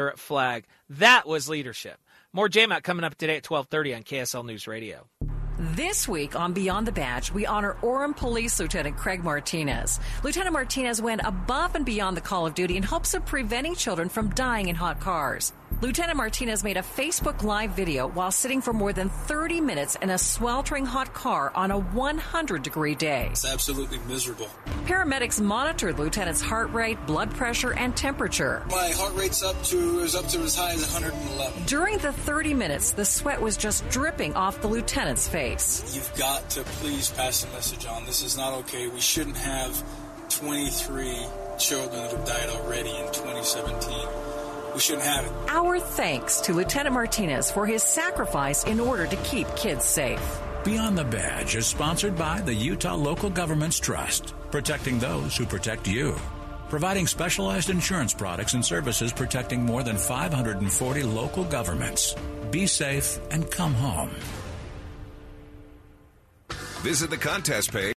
flag. That was leadership. More JMOT coming up today at 12:30 on KSL News Radio. This week on Beyond the Badge, we honor Orem Police Lieutenant Craig Martinez. Lieutenant Martinez went above and beyond the call of duty in hopes of preventing children from dying in hot cars. Lieutenant Martinez made a Facebook Live video while sitting for more than 30 minutes in a sweltering hot car on a 100-degree day. It's absolutely miserable. Paramedics monitored Lieutenant's heart rate, blood pressure, and temperature. My heart rate's up to as high as 111. During the 30 minutes, the sweat was just dripping off the lieutenant's face. You've got to please pass the message on. This is not okay. We shouldn't have 23 children that have died already in 2017. We shouldn't have it. Our thanks to Lieutenant Martinez for his sacrifice in order to keep kids safe. Beyond the Badge is sponsored by the Utah Local Governments Trust, protecting those who protect you. Providing specialized insurance products and services protecting more than 540 local governments. Be safe and come home. Visit the contest page